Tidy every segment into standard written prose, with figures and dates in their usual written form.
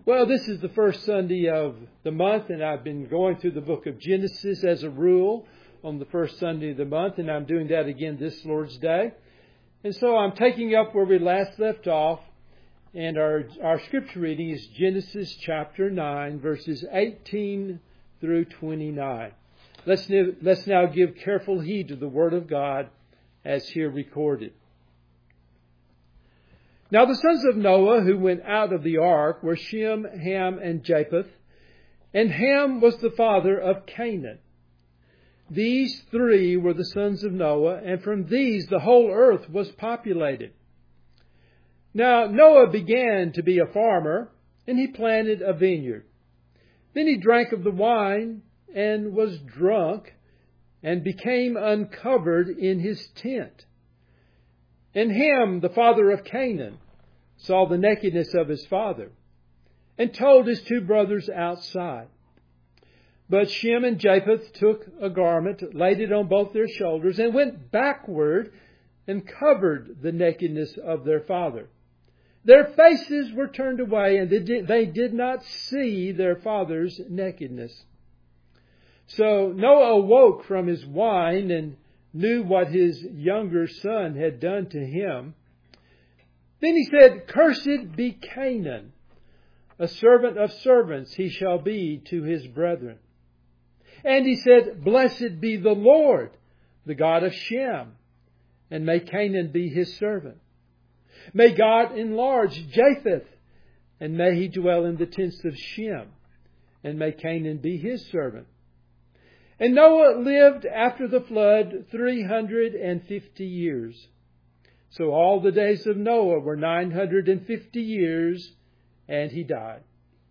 Well, this is the first Sunday of the month, and I've been going through the book of Genesis as a rule on the first Sunday of the month, and I'm doing that again this Lord's Day. And so I'm taking up where we last left off, and our scripture reading is Genesis chapter 9, verses 18 through 29. Let's now give careful heed to the Word of God as here recorded. Now the sons of Noah who went out of the ark were Shem, Ham, and Japheth, and Ham was the father of Canaan. These three were the sons of Noah, and from these the whole earth was populated. Now Noah began to be a farmer, and he planted a vineyard. Then he drank of the wine, and was drunk, and became uncovered in his tent. And Ham, the father of Canaan, saw the nakedness of his father, and told his two brothers outside. But Shem and Japheth took a garment, laid it on both their shoulders, and went backward and covered the nakedness of their father. Their faces were turned away, and they did not see their father's nakedness. So Noah awoke from his wine and knew what his younger son had done to him. Then he said, "Cursed be Canaan, a servant of servants he shall be to his brethren." And he said, "Blessed be the Lord, the God of Shem, and may Canaan be his servant. May God enlarge Japheth, and may he dwell in the tents of Shem, and may Canaan be his servant." And Noah lived after the flood 350 years. So all the days of Noah were 950 years, and he died.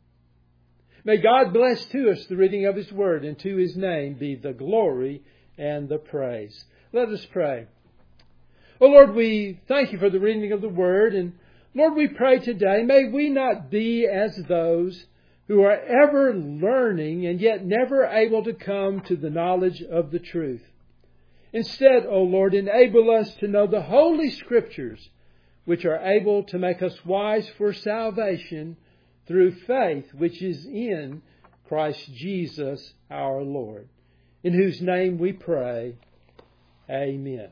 May God bless to us the reading of His Word, and to His name be the glory and the praise. Let us pray. Oh Lord, we thank You for the reading of the Word, and Lord, we pray today, may we not be as those who are ever learning and yet never able to come to the knowledge of the truth. Instead, O Lord, enable us to know the Holy Scriptures, which are able to make us wise for salvation through faith which is in Christ Jesus our Lord, in whose name we pray. Amen.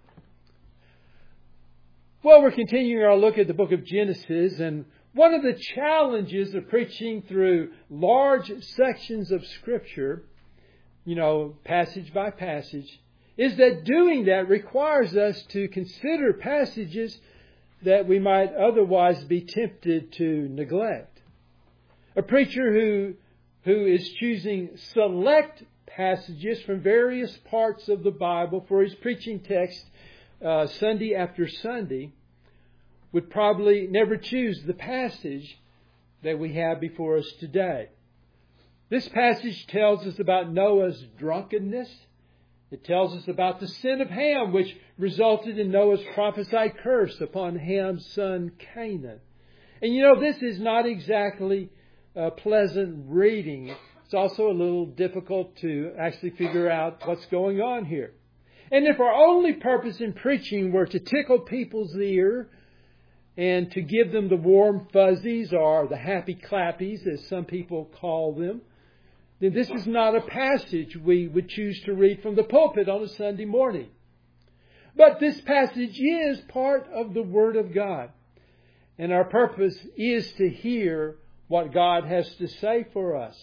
Well, we're continuing our look at the book of Genesis, and one of the challenges of preaching through large sections of Scripture, passage by passage, is that doing that requires us to consider passages that we might otherwise be tempted to neglect. A preacher who is choosing select passages from various parts of the Bible for his preaching text Sunday after Sunday would probably never choose the passage that we have before us today. This passage tells us about Noah's drunkenness. It tells us about the sin of Ham, which resulted in Noah's prophesied curse upon Ham's son Canaan. And this is not exactly pleasant reading. It's also a little difficult to actually figure out what's going on here. And if our only purpose in preaching were to tickle people's ear and to give them the warm fuzzies or the happy clappies, as some people call them, then this is not a passage we would choose to read from the pulpit on a Sunday morning. But this passage is part of the Word of God. And our purpose is to hear what God has to say for us.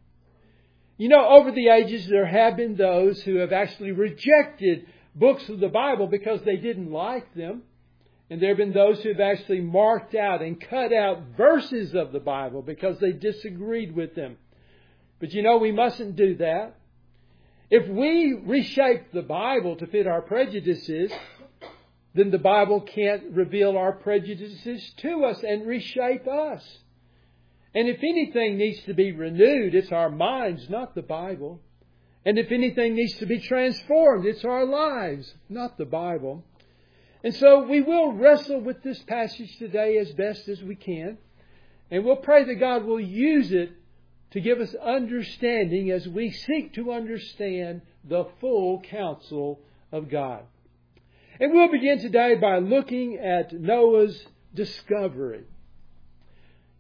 Over the ages, there have been those who have actually rejected books of the Bible because they didn't like them. And there have been those who have actually marked out and cut out verses of the Bible because they disagreed with them. But we mustn't do that. If we reshape the Bible to fit our prejudices, then the Bible can't reveal our prejudices to us and reshape us. And if anything needs to be renewed, it's our minds, not the Bible. And if anything needs to be transformed, it's our lives, not the Bible. And so we will wrestle with this passage today as best as we can. And we'll pray that God will use it to give us understanding as we seek to understand the full counsel of God. And we'll begin today by looking at Noah's discovery.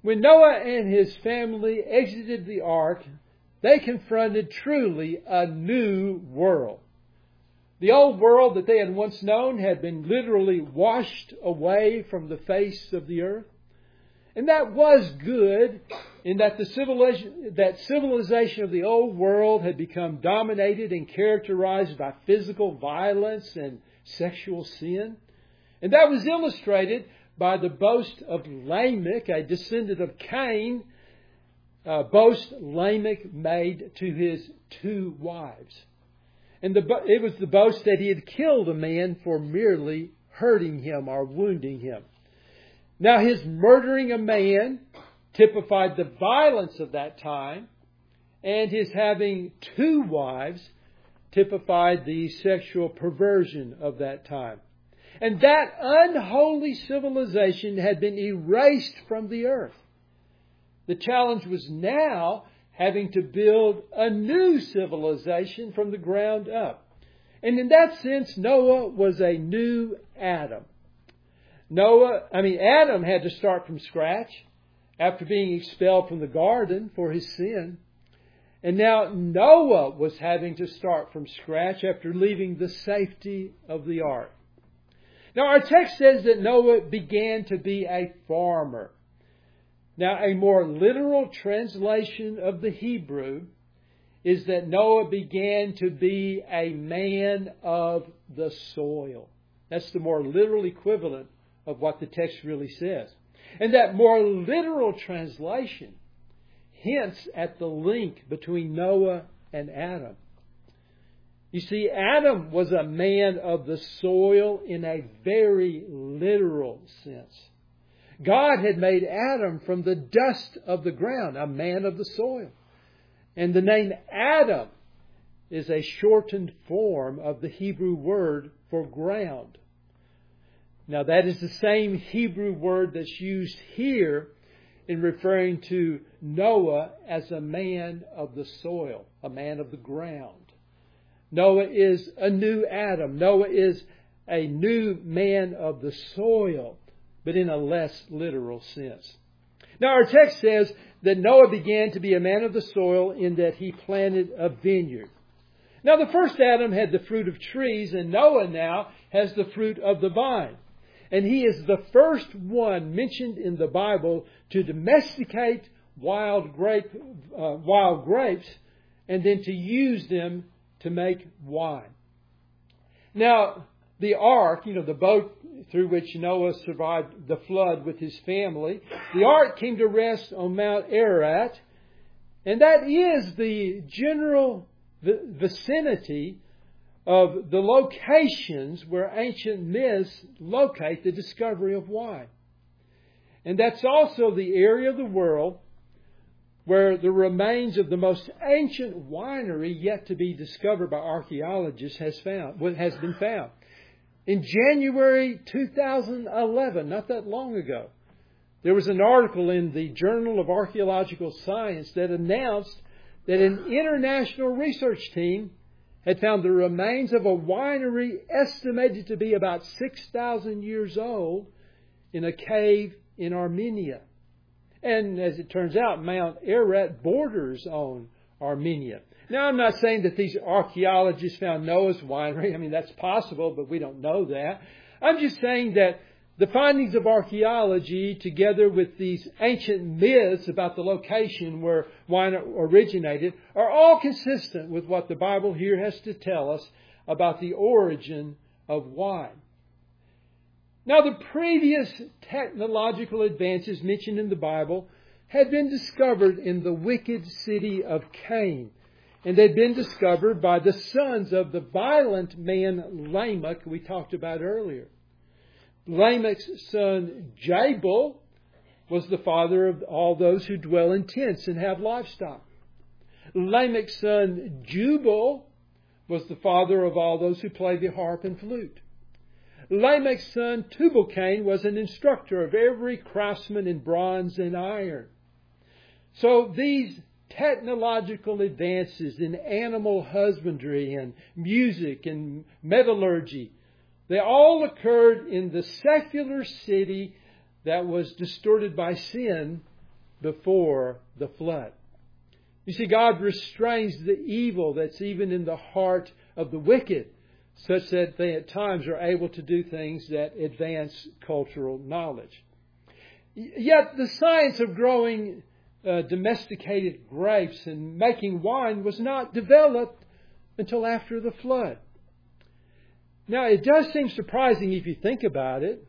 When Noah and his family exited the ark, they confronted truly a new world. The old world that they had once known had been literally washed away from the face of the earth. And that was good in that the civilization of the old world had become dominated and characterized by physical violence and sexual sin. And that was illustrated by the boast of Lamech, a descendant of Cain, boast Lamech made to his 2 wives. And it was the boast that he had killed a man for merely hurting him or wounding him. Now, his murdering a man typified the violence of that time, and his having 2 wives typified the sexual perversion of that time. And that unholy civilization had been erased from the earth. The challenge was now having to build a new civilization from the ground up. And in that sense, Noah was a new Adam. Adam had to start from scratch after being expelled from the garden for his sin. And now Noah was having to start from scratch after leaving the safety of the ark. Now our text says that Noah began to be a farmer. Now a more literal translation of the Hebrew is that Noah began to be a man of the soil. That's the more literal equivalent of what the text really says. And that more literal translation hints at the link between Noah and Adam. You see, Adam was a man of the soil in a very literal sense. God had made Adam from the dust of the ground, a man of the soil. And the name Adam is a shortened form of the Hebrew word for ground. Now, that is the same Hebrew word that's used here in referring to Noah as a man of the soil, a man of the ground. Noah is a new Adam. Noah is a new man of the soil, but in a less literal sense. Now, our text says that Noah began to be a man of the soil in that he planted a vineyard. Now, the first Adam had the fruit of trees, and Noah now has the fruit of the vine. And he is the first one mentioned in the Bible to domesticate wild grapes and then to use them to make wine. Now, the ark, the boat through which Noah survived the flood with his family, the ark came to rest on Mount Ararat, and that is the general vicinity of the locations where ancient myths locate the discovery of wine. And that's also the area of the world where the remains of the most ancient winery yet to be discovered by archaeologists has been found. In January 2011, not that long ago, there was an article in the Journal of Archaeological Science that announced that an international research team had found the remains of a winery estimated to be about 6,000 years old in a cave in Armenia. And as it turns out, Mount Ararat borders on Armenia. Now, I'm not saying that these archaeologists found Noah's winery. That's possible, but we don't know that. I'm just saying that the findings of archaeology, together with these ancient myths about the location where wine originated, are all consistent with what the Bible here has to tell us about the origin of wine. Now, the previous technological advances mentioned in the Bible had been discovered in the wicked city of Cain. And they'd been discovered by the sons of the violent man Lamech we talked about earlier. Lamech's son Jabal was the father of all those who dwell in tents and have livestock. Lamech's son Jubal was the father of all those who play the harp and flute. Lamech's son Tubal-Cain was an instructor of every craftsman in bronze and iron. So these technological advances in animal husbandry and music and metallurgy, they all occurred in the secular city that was distorted by sin before the flood. You see, God restrains the evil that's even in the heart of the wicked, such that they at times are able to do things that advance cultural knowledge. Yet the science of growing domesticated grapes and making wine was not developed until after the flood. Now, it does seem surprising if you think about it.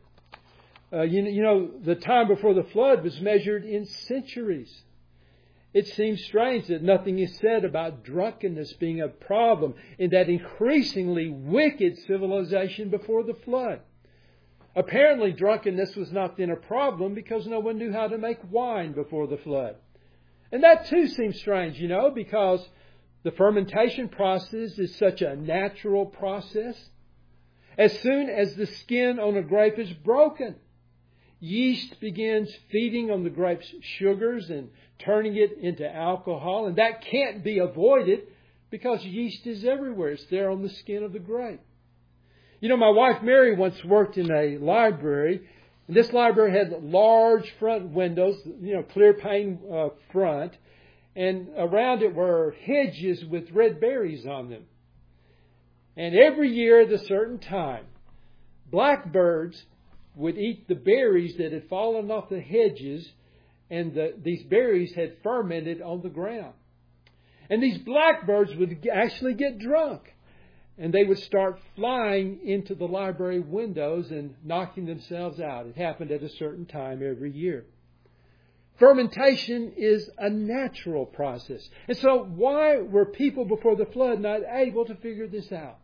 The time before the flood was measured in centuries. It seems strange that nothing is said about drunkenness being a problem in that increasingly wicked civilization before the flood. Apparently, drunkenness was not then a problem because no one knew how to make wine before the flood. And that too seems strange, because the fermentation process is such a natural process. As soon as the skin on a grape is broken, yeast begins feeding on the grape's sugars and turning it into alcohol. And that can't be avoided because yeast is everywhere. It's there on the skin of the grape. My wife Mary once worked in a library. And this library had large front windows, clear pane front. And around it were hedges with red berries on them. And every year at a certain time, blackbirds would eat the berries that had fallen off the hedges, and these berries had fermented on the ground. And these blackbirds would actually get drunk, and they would start flying into the library windows and knocking themselves out. It happened at a certain time every year. Fermentation is a natural process. And so why were people before the flood not able to figure this out?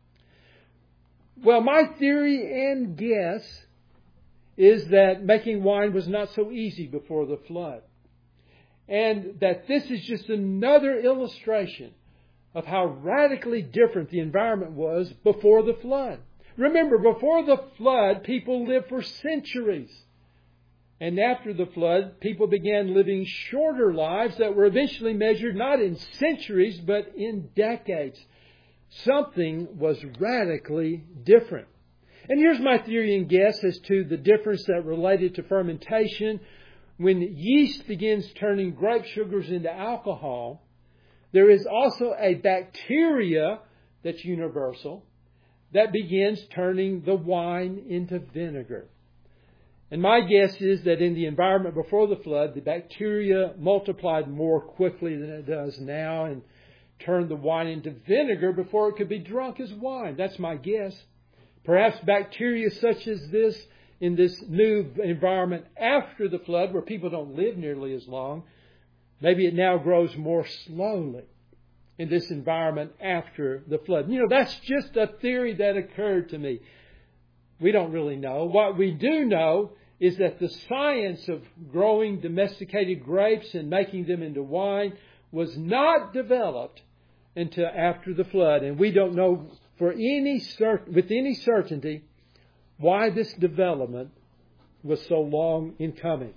Well, my theory and guess is that making wine was not so easy before the flood. And that this is just another illustration of how radically different the environment was before the flood. Remember, before the flood, people lived for centuries. And after the flood, people began living shorter lives that were eventually measured not in centuries, but in decades. Something was radically different. And here's my theory and guess as to the difference that related to fermentation. When yeast begins turning grape sugars into alcohol, there is also a bacteria that's universal that begins turning the wine into vinegar. And my guess is that in the environment before the flood, the bacteria multiplied more quickly than it does now and turned the wine into vinegar before it could be drunk as wine. That's my guess. Perhaps bacteria such as this in this new environment after the flood, where people don't live nearly as long, maybe it now grows more slowly in this environment after the flood. That's just a theory that occurred to me. We don't really know. What we do know is that the science of growing domesticated grapes and making them into wine was not developed until after the flood. And we don't know with any certainty why this development was so long in coming.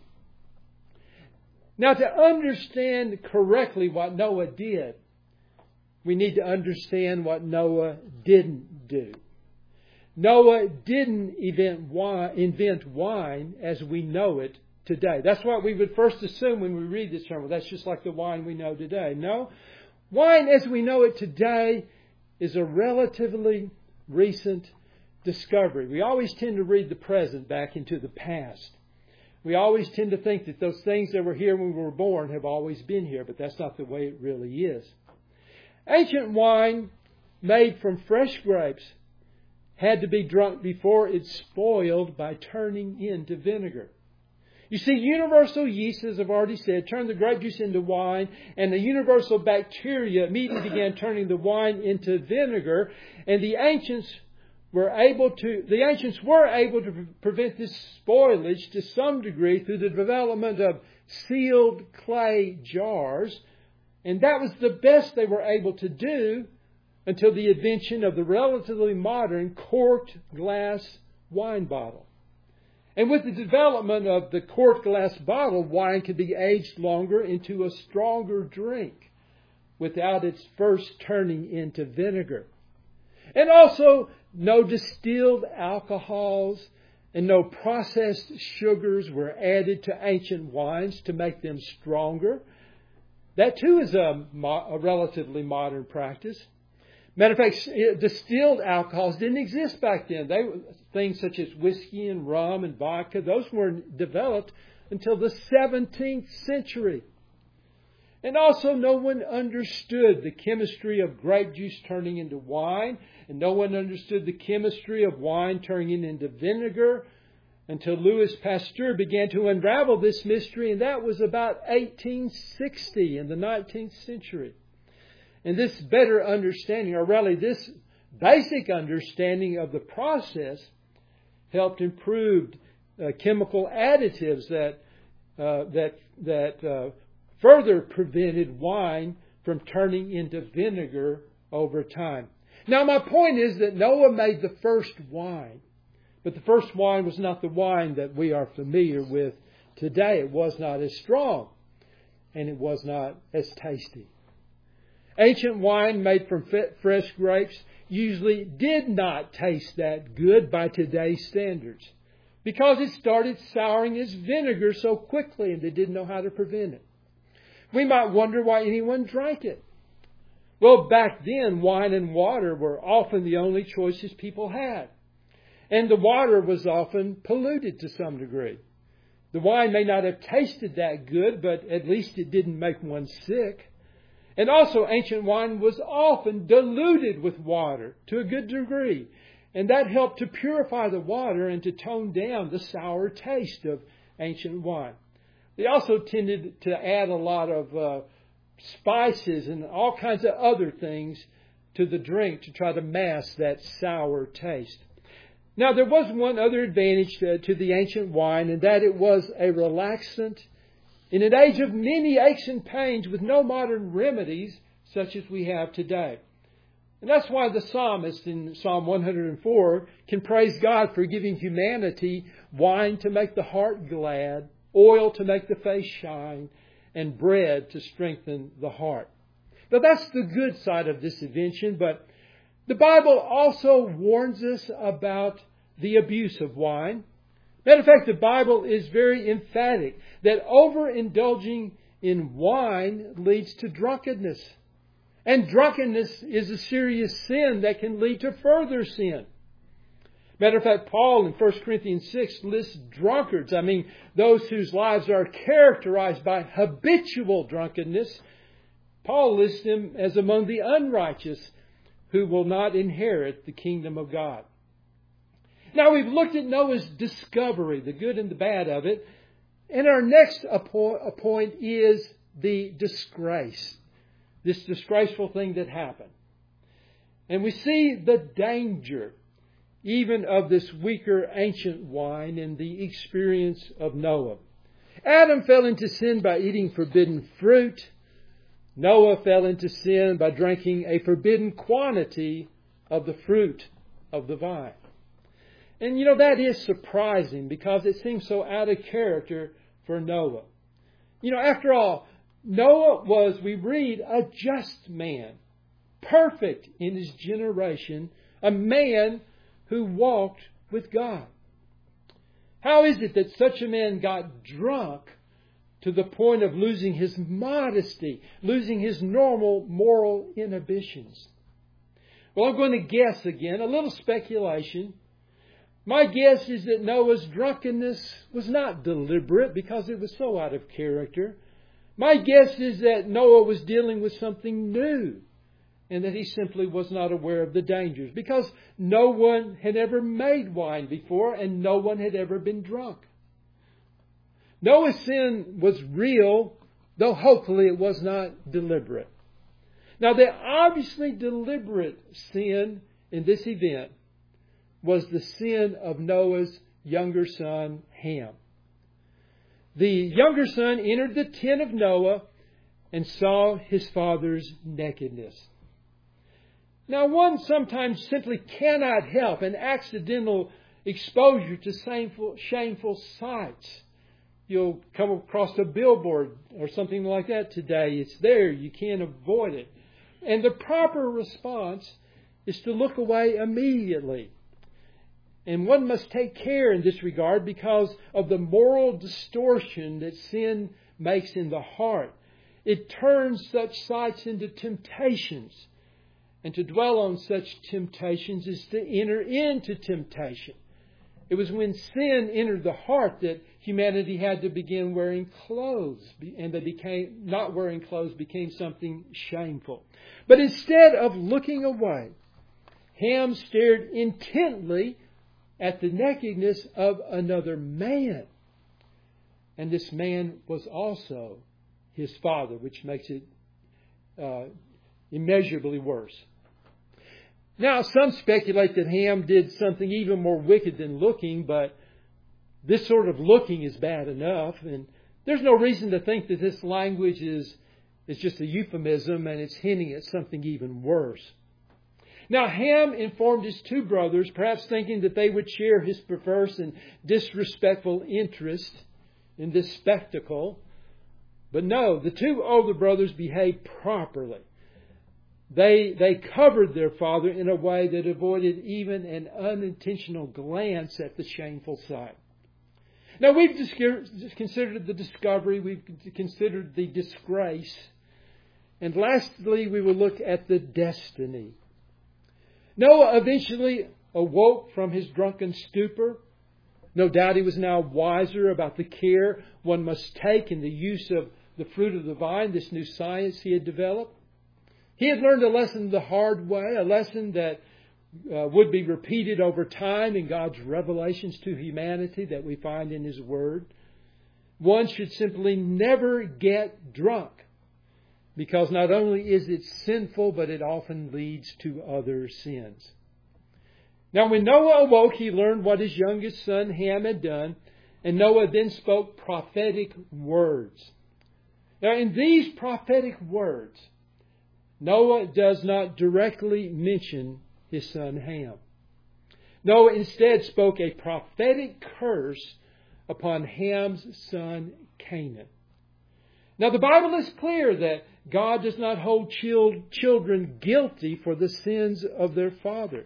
Now, to understand correctly what Noah did, we need to understand what Noah didn't do. Noah didn't invent wine as we know it today. That's what we would first assume when we read this term. Well, that's just like the wine we know today. No, wine as we know it today is a relatively recent discovery. We always tend to read the present back into the past. We always tend to think that those things that were here when we were born have always been here, but that's not the way it really is. Ancient wine made from fresh grapes had to be drunk before it spoiled by turning into vinegar. You see, universal yeast, as I've already said, turned the grape juice into wine, and the universal bacteria immediately began turning the wine into vinegar, and the ancients were able to prevent this spoilage to some degree through the development of sealed clay jars, and that was the best they were able to do until the invention of the relatively modern corked glass wine bottle. And with the development of the corked glass bottle, wine could be aged longer into a stronger drink without its first turning into vinegar. And also, no distilled alcohols and no processed sugars were added to ancient wines to make them stronger. That too is a relatively modern practice. Matter of fact, distilled alcohols didn't exist back then. Things such as whiskey and rum and vodka, those weren't developed until the 17th century. And also no one understood the chemistry of grape juice turning into wine, and no one understood the chemistry of wine turning into vinegar until Louis Pasteur began to unravel this mystery, and that was about 1860 in the 19th century. And this better understanding, or really this basic understanding of the process, helped improve chemical additives that further prevented wine from turning into vinegar over time. Now, my point is that Noah made the first wine, but the first wine was not the wine that we are familiar with today. It was not as strong, and it was not as tasty. Ancient wine made from fresh grapes usually did not taste that good by today's standards because it started souring as vinegar so quickly and they didn't know how to prevent it. We might wonder why anyone drank it. Well, back then, wine and water were often the only choices people had. And the water was often polluted to some degree. The wine may not have tasted that good, but at least it didn't make one sick. And also, ancient wine was often diluted with water to a good degree. And that helped to purify the water and to tone down the sour taste of ancient wine. They also tended to add a lot of spices and all kinds of other things to the drink to try to mask that sour taste. Now, there was one other advantage to the ancient wine, and that it was a relaxant in an age of many aches and pains with no modern remedies such as we have today. And that's why the psalmist in Psalm 104 can praise God for giving humanity wine to make the heart glad, oil to make the face shine, and bread to strengthen the heart. Now that's the good side of this invention, but the Bible also warns us about the abuse of wine. Matter of fact, the Bible is very emphatic that overindulging in wine leads to drunkenness. And drunkenness is a serious sin that can lead to further sin. Matter of fact, Paul in 1 Corinthians 6 lists drunkards. Those whose lives are characterized by habitual drunkenness. Paul lists them as among the unrighteous who will not inherit the kingdom of God. Now, we've looked at Noah's discovery, the good and the bad of it. And our next point is the disgrace. This disgraceful thing that happened. And we see the danger even of this weaker ancient wine in the experience of Noah. Adam fell into sin by eating forbidden fruit. Noah fell into sin by drinking a forbidden quantity of the fruit of the vine. And that is surprising because it seems so out of character for Noah. After all, Noah was, we read, a just man, perfect in his generation, a man who walked with God. How is it that such a man got drunk to the point of losing his modesty, losing his normal moral inhibitions? Well, I'm going to guess again, a little speculation. My guess is that Noah's drunkenness was not deliberate because it was so out of character. My guess is that Noah was dealing with something new and that he simply was not aware of the dangers because no one had ever made wine before and no one had ever been drunk. Noah's sin was real, though hopefully it was not deliberate. Now, the obviously deliberate sin in this event was the sin of Noah's younger son, Ham. The younger son entered the tent of Noah and saw his father's nakedness. Now, one sometimes simply cannot help an accidental exposure to shameful sights. You'll come across a billboard or something like that today. It's there. You can't avoid it. And the proper response is to look away immediately. And one must take care in this regard because of the moral distortion that sin makes in the heart. It turns such sights into temptations. And to dwell on such temptations is to enter into temptation. It was when sin entered the heart that humanity had to begin wearing clothes. And not wearing clothes became something shameful. But instead of looking away, Ham stared intently at the nakedness of another man. And this man was also his father, which makes it immeasurably worse. Now, some speculate that Ham did something even more wicked than looking, but this sort of looking is bad enough. And there's no reason to think that this language is just a euphemism and it's hinting at something even worse. Now, Ham informed his two brothers, perhaps thinking that they would share his perverse and disrespectful interest in this spectacle. But no, the two older brothers behaved properly. They covered their father in a way that avoided even an unintentional glance at the shameful sight. Now, we've considered the discovery, we've considered the disgrace, and lastly, we will look at the destiny. Noah eventually awoke from his drunken stupor. No doubt he was now wiser about the care one must take in the use of the fruit of the vine, this new science he had developed. He had learned a lesson the hard way, a lesson that would be repeated over time in God's revelations to humanity that we find in His Word. One should simply never get drunk, because not only is it sinful, but it often leads to other sins. Now, when Noah awoke, he learned what his youngest son Ham had done, and Noah then spoke prophetic words. Now, in these prophetic words, Noah does not directly mention his son Ham. Noah instead spoke a prophetic curse upon Ham's son Canaan. Now, the Bible is clear that God does not hold children guilty for the sins of their father.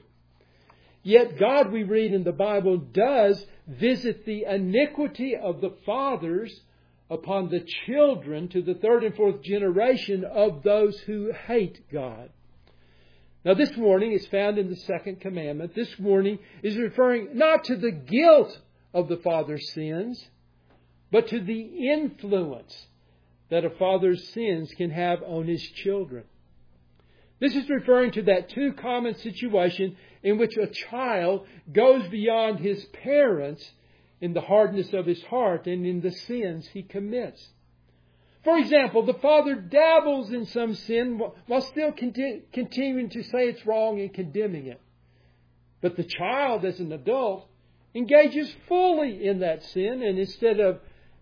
Yet God, we read in the Bible, does visit the iniquity of the fathers upon the children to the third and fourth generation of those who hate God. Now, this warning is found in the second commandment. This warning is referring not to the guilt of the father's sins, but to the influence that a father's sins can have on his children. This is referring to that too common situation in which a child goes beyond his parents in the hardness of his heart and in the sins he commits. For example, the father dabbles in some sin while still continuing to say it's wrong and condemning it. But the child, as an adult, engages fully in that sin, and instead of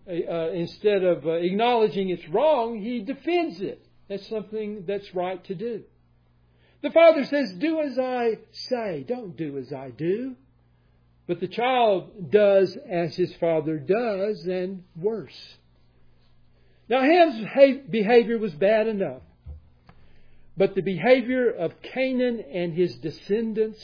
acknowledging it's wrong, he defends it. That's something that's right to do. The father says, "Do as I say, don't do as I do." But the child does as his father does, and worse. Now, Ham's behavior was bad enough. But the behavior of Canaan and his descendants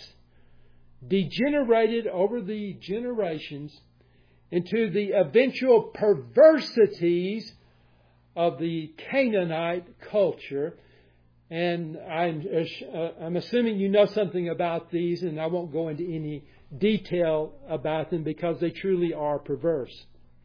degenerated over the generations into the eventual perversities of the Canaanite culture. And I'm assuming you know something about these, and I won't go into any detail about them because they truly are perverse.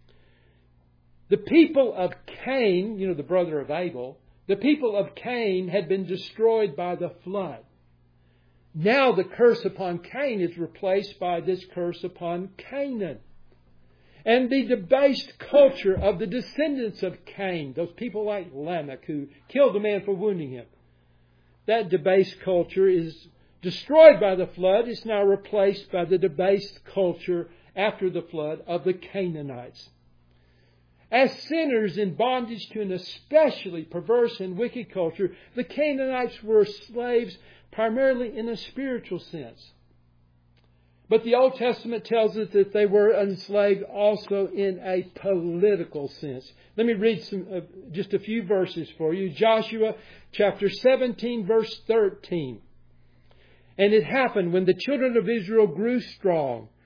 The people of Cain, the brother of Abel, the people of Cain had been destroyed by the flood. Now the curse upon Cain is replaced by this curse upon Canaan. And the debased culture of the descendants of Cain, those people like Lamech who killed a man for wounding him, that debased culture is destroyed by the flood. It's now replaced by the debased culture after the flood of the Canaanites. As sinners in bondage to an especially perverse and wicked culture, the Canaanites were slaves primarily in a spiritual sense. But the Old Testament tells us that they were enslaved also in a political sense. Let me read just a few verses for you. Joshua chapter 17, verse 13. "And it happened when the children of Israel grew strong,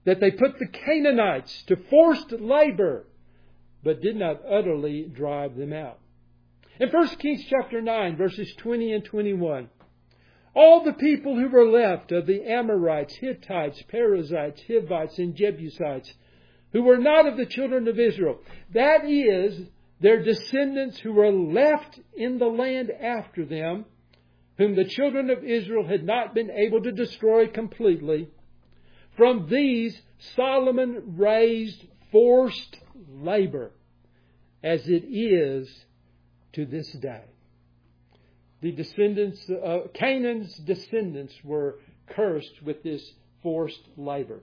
that they put the Canaanites to forced labor, but did not utterly drive them out. In 1 Kings chapter 9, verses 20 and 21, all the people who were left of the Amorites, Hittites, Perizzites, Hivites, and Jebusites, who were not of the children of Israel, that is, their descendants who were left in the land after them, whom the children of Israel had not been able to destroy completely, from these Solomon raised forced labor, as it is to this day. The descendants, Canaan's descendants were cursed with this forced labor.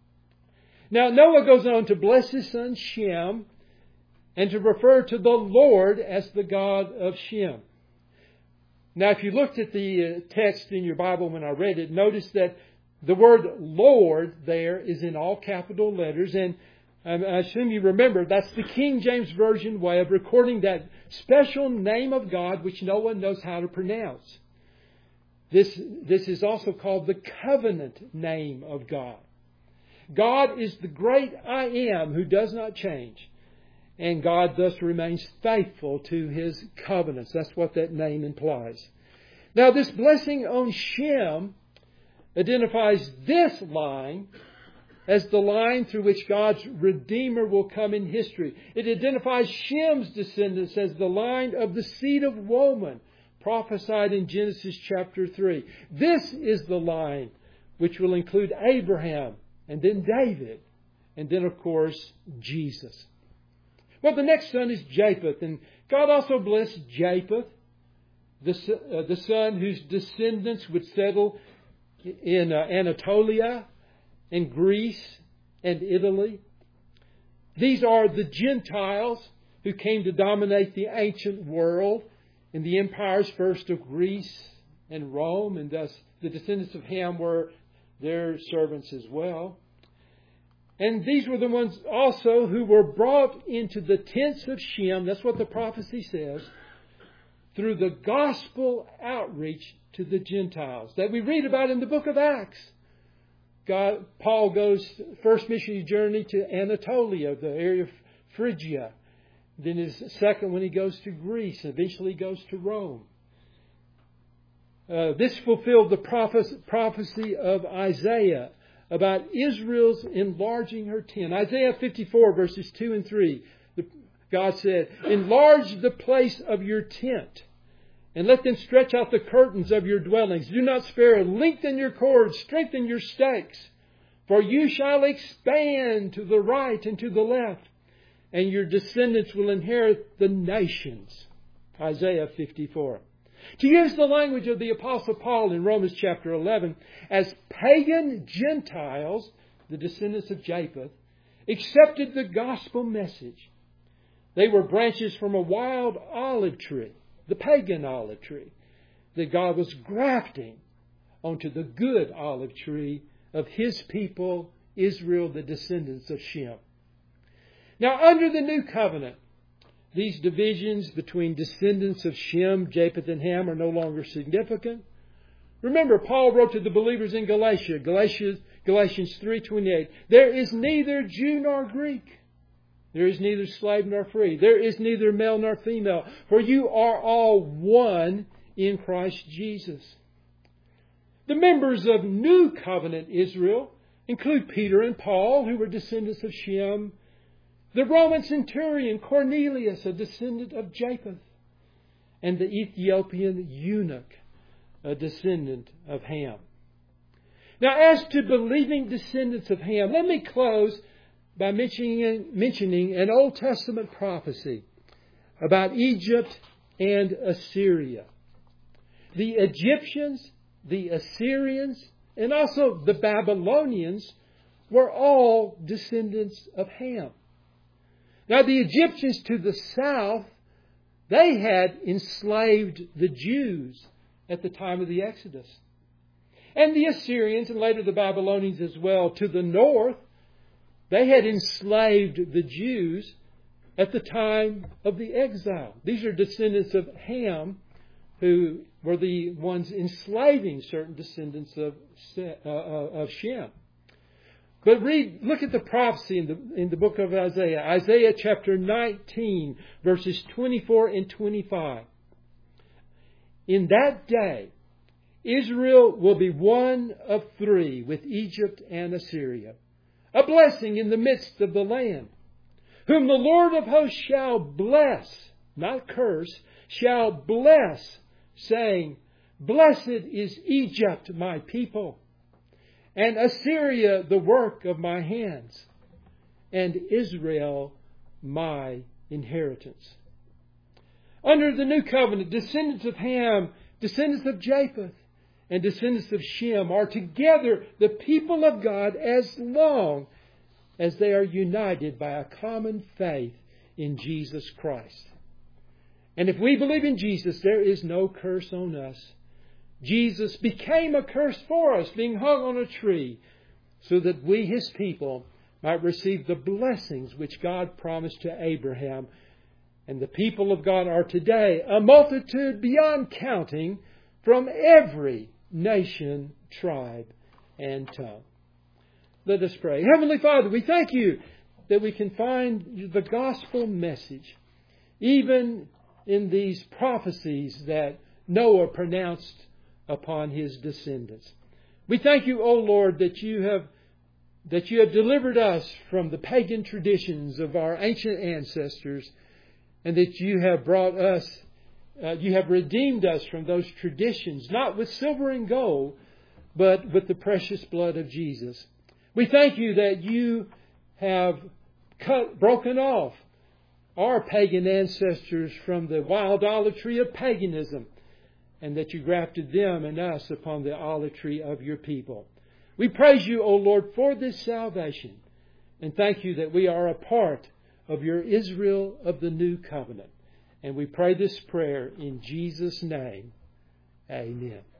Now Noah goes on to bless his son Shem and to refer to the Lord as the God of Shem. Now if you looked at the text in your Bible when I read it, notice that the word Lord there is in all capital letters, and I assume you remember that's the King James Version way of recording that special name of God which no one knows how to pronounce. This is also called the covenant name of God. God is the great I Am who does not change. And God thus remains faithful to His covenants. That's what that name implies. Now this blessing on Shem identifies this line as the line through which God's Redeemer will come in history. It identifies Shem's descendants as the line of the seed of woman, prophesied in Genesis chapter 3. This is the line which will include Abraham, and then David, and then, of course, Jesus. Well, the next son is Japheth, and God also blessed Japheth, the son whose descendants would settle in Anatolia, in Greece, and Italy. These are the Gentiles who came to dominate the ancient world in the empires first of Greece and Rome, and thus the descendants of Ham were their servants as well. And these were the ones also who were brought into the tents of Shem, that's what the prophecy says, through the gospel outreach to the Gentiles that we read about in the book of Acts. Paul goes first missionary journey to Anatolia, the area of Phrygia. Then his second when he goes to Greece, and eventually goes to Rome. This fulfilled the prophecy of Isaiah about Israel's enlarging her tent. Isaiah 54 verses 2 and 3. God said, "Enlarge the place of your tent, and let them stretch out the curtains of your dwellings. Do not spare, lengthen your cords, strengthen your stakes. For you shall expand to the right and to the left, and your descendants will inherit the nations." Isaiah 54. To use the language of the Apostle Paul in Romans chapter 11, as pagan Gentiles, the descendants of Japheth, accepted the gospel message, they were branches from a wild olive tree, the pagan olive tree, that God was grafting onto the good olive tree of His people, Israel, the descendants of Shem. Now, under the new covenant, these divisions between descendants of Shem, Japheth, and Ham are no longer significant. Remember, Paul wrote to the believers in Galatia, Galatians 3:28, "There is neither Jew nor Greek. There is neither slave nor free. There is neither male nor female. For you are all one in Christ Jesus." The members of New Covenant Israel include Peter and Paul, who were descendants of Shem, the Roman centurion Cornelius, a descendant of Japheth, and the Ethiopian eunuch, a descendant of Ham. Now, as to believing descendants of Ham, let me close by mentioning an Old Testament prophecy about Egypt and Assyria. The Egyptians, the Assyrians, and also the Babylonians were all descendants of Ham. Now, the Egyptians to the south, they had enslaved the Jews at the time of the Exodus. And the Assyrians, and later the Babylonians as well, to the north, they had enslaved the Jews at the time of the exile. These are descendants of Ham, who were the ones enslaving certain descendants of Shem. But look at the prophecy in the book of Isaiah. Isaiah chapter 19, verses 24 and 25. In that day, Israel will be one of three with Egypt and Assyria, a blessing in the midst of the land, whom the Lord of hosts shall bless, not curse, shall bless, saying, Blessed is Egypt, my people, and Assyria, the work of my hands, and Israel, my inheritance. Under the new covenant, descendants of Ham, descendants of Japheth, and descendants of Shem are together the people of God as long as they are united by a common faith in Jesus Christ. And if we believe in Jesus, there is no curse on us. Jesus became a curse for us, being hung on a tree, so that we, His people, might receive the blessings which God promised to Abraham. And the people of God are today a multitude beyond counting from every nation, tribe, and tongue. Let us pray. Heavenly Father, we thank You that we can find the gospel message, even in these prophecies that Noah pronounced upon his descendants. We thank You, O Lord, that You have delivered us from the pagan traditions of our ancient ancestors, and that You have brought us, You have redeemed us from those traditions, not with silver and gold, but with the precious blood of Jesus. We thank You that You have broken off our pagan ancestors from the wild idolatry of paganism, and that You grafted them and us upon the idolatry of Your people. We praise You, O Lord, for this salvation, and thank You that we are a part of Your Israel of the new covenant. And we pray this prayer in Jesus' name. Amen.